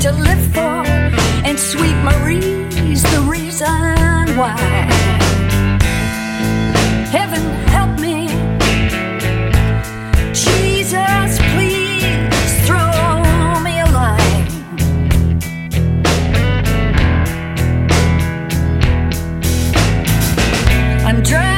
to live for, and Sweet Marie's the reason why. Heaven help me, Jesus, please throw me a line. I'm driving